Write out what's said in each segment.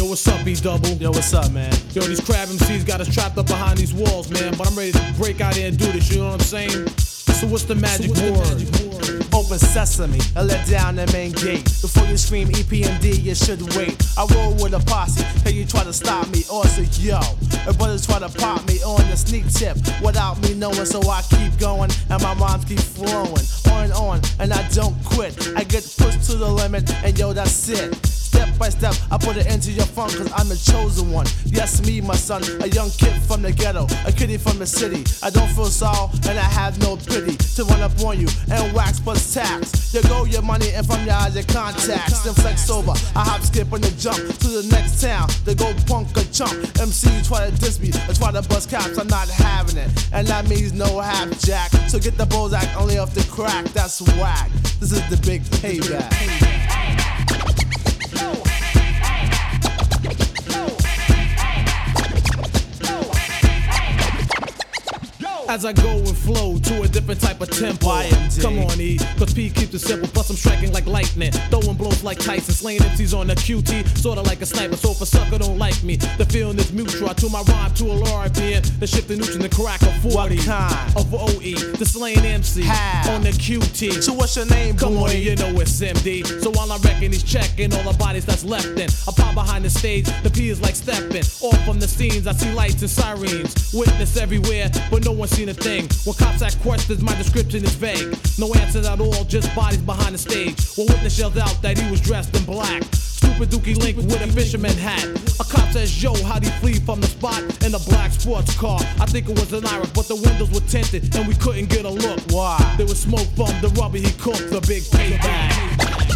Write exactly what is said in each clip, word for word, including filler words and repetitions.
what's up, B-Double? Yo, what's up, man? Yo, these crab M Cs got us trapped up behind these walls, man. But I'm ready to break out here and do this, you know what I'm saying? So what's the magic so what's word? The magic word? Open sesame and let down the main gate. Before you scream E P M D, you should wait. I roll with a posse, hey, you try to stop me, or say yo. My brothers try to pop me on the sneak tip without me knowing, so I keep going and my rhymes keep flowing. On and on, and I don't quit. I get pushed to the limit, and yo, that's it. Step by step, I put it into your funk, cause I'm the chosen one. Yes, me, my son, a young kid from the ghetto, a kiddie from the city. I don't feel sorrow, and I have no pity to run up on you and wax plus tax. You go your money, and from your eyes, your contacts. Then flex over, I hop, skip, and the jump to the next town. They go punk or chump. M C try to diss me, or try to bust caps, I'm not having it. And that means no half jack. So get the Bozak and lay off the crack, that's whack. This is the big payback. As I go and flow to a different type of tempo. Y M D. Come on, E, cause P keeps it simple. Plus I'm striking like lightning, throwing blows like Tyson, slaying M Cs on the Q T, sorta like a sniper. So if a sucker don't like me, the feeling is mutual. I tune my rhyme to a low R P M, the shift the neutron, the crack of forty. What kind? Of O E, the slaying M C. How? On the Q T. So what's your name, boy? Come on, you know it's M D. So while I reckon he's checking all the bodies that's left in, I pop behind the stage, the P is like stepping. Off from the scenes, I see lights and sirens. Witness everywhere, but no one seen a thing. When cops ask questions, my description is vague. No answers at all, just bodies behind the stage. When witness yelled out that he was dressed in black. Stupid Dookie Link with a fisherman hat. A cop says, yo, how'd he flee from the spot in a black sports car? I think it was an Iris, but the windows were tinted and we couldn't get a look. Why? There was smoke from the rubber he cooked, the big payback.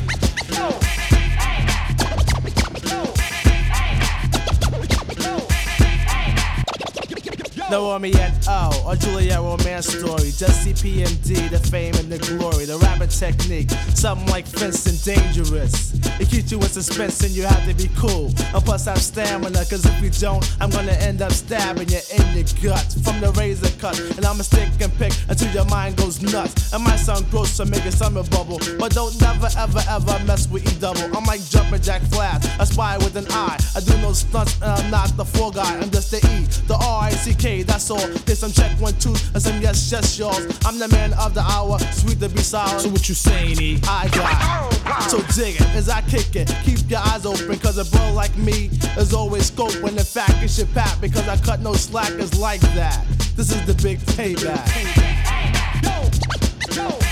No Romeo and O, or Juliet romance story. Just C P M D, the fame and the glory. The rapping technique, something like fencing dangerous. It keeps you in suspense and you have to be cool. And plus have stamina, cause if you don't, I'm gonna end up stabbing you in your gut. From the razor cut, and I'ma stick and pick until your mind goes nuts. And my sound gross, so make it summer bubble. But don't never ever ever mess with E double. I'm like jumping Jack Flash, a spy with an eye. I do no stunts and I'm not the four guy. I'm just the E, the R I C K. That's all. Here's some check one, two, and some yes, yes, yours. I'm the man of the hour, sweet to be sour. So what you saying, E? I got. So dig it as I kick it. Keep your eyes open, cause a bro like me is always scope. When in fact it should pat, because I cut no slackers like that. This is the big payback. Yo, yo.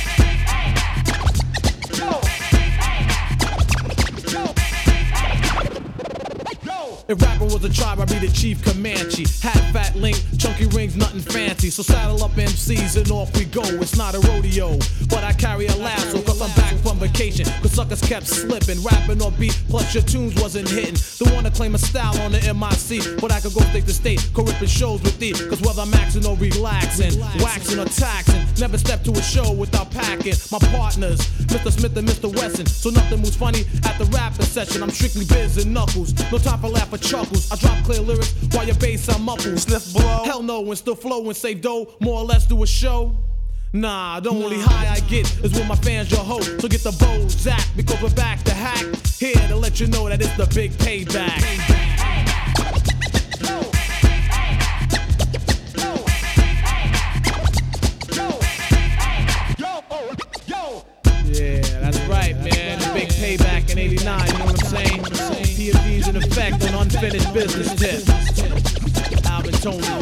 If rapper was a tribe, I'd be the chief Comanche. Hat, fat link, chunky rings, nothing fancy. So saddle up M Cs and off we go. It's not a rodeo, but I carry a lasso, cause I'm back from vacation. Cause suckers kept slipping, rapping on beat, plus your tunes wasn't hitting. The one to claim a style on the M I C, but I could go state to state, co-ripping shows with thee. Cause whether I'm maxing or relaxing, waxing or taxing, never step to a show without packing my partners, Mister Smith and Mister Wesson. So nothing moves funny at the rapping session. I'm strictly biz and knuckles, no time for laugh or chuckles. I drop clear lyrics while your bass I muffle. Sniff blow. Hell no, and still flow and save dough. More or less do a show. Nah, the only high I get is when my fans your hoe. So get the Bozak, because we're back to hack. Here to let you know that it's the big payback. Yeah, that's right, man. The big payback in eighty-nine, you know what I'm saying? P M D's in effect on unfinished business tip. Alvin Tony.